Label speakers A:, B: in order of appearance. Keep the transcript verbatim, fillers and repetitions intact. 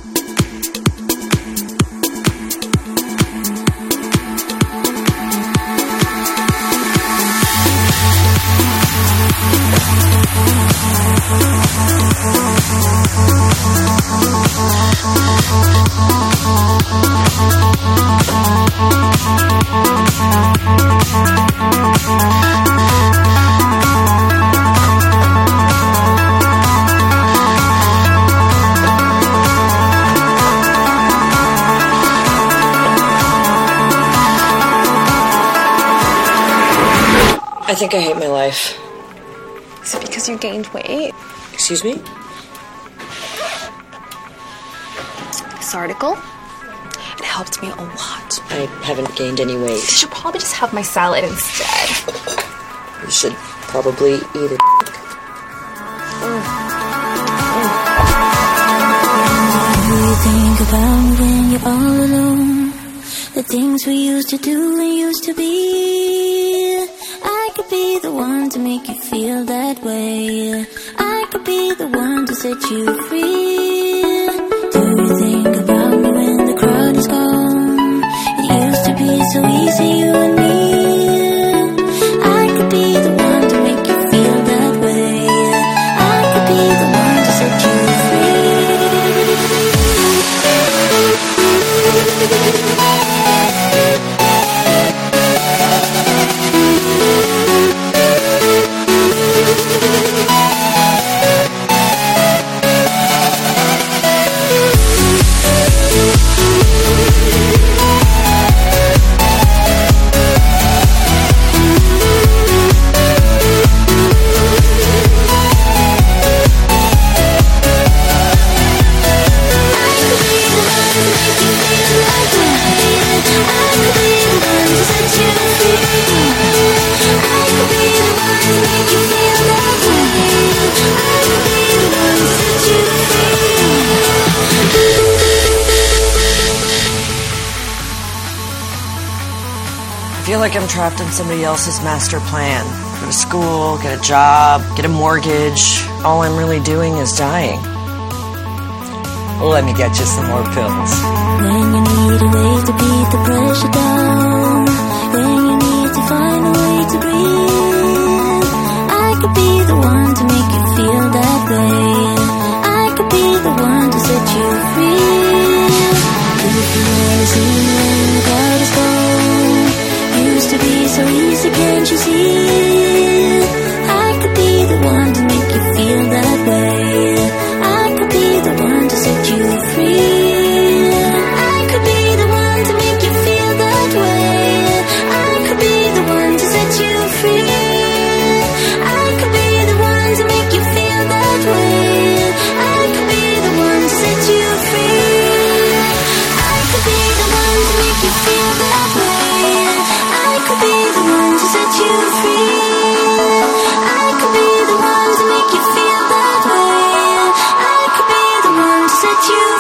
A: I think I hate my life.
B: Is it because you gained weight?
A: Excuse me?
B: This article, it helped me a lot.
A: I haven't gained any weight.
B: You should probably just have my salad instead.
A: You should probably eat it.
B: Mm.
C: Mm. Do you think about when you're all alone? The things we used to do and used to be. I could be the one to make you feel that way. I could be the one to set you free. Do you think about me when the crowd is gone? It used to be so easy, you and me. I could be the one to make you feel that way. I could be the one to set you free.
A: I feel like I'm trapped in somebody else's master plan. Go to school, get a job, get a mortgage. All I'm really doing is dying.
D: Let me get you some more pills.
C: When you need a way to beat the pressure down, when you need to find a way to breathe, I could be the one to make you feel that way. I could be the one to set you free. If you ever see me when the crowd is gone, used to be so easy, can't you see? I could be the one to make you feel that way. I could be the one to set you free. I could be the one to make you feel that way. I could be the one to set you free. I could be the one to make you feel that way. I could be the one to set you free. I could be the one to make you feel that way. I could be the one to set you free. I could be the one to make you feel that way. I could be the one to set you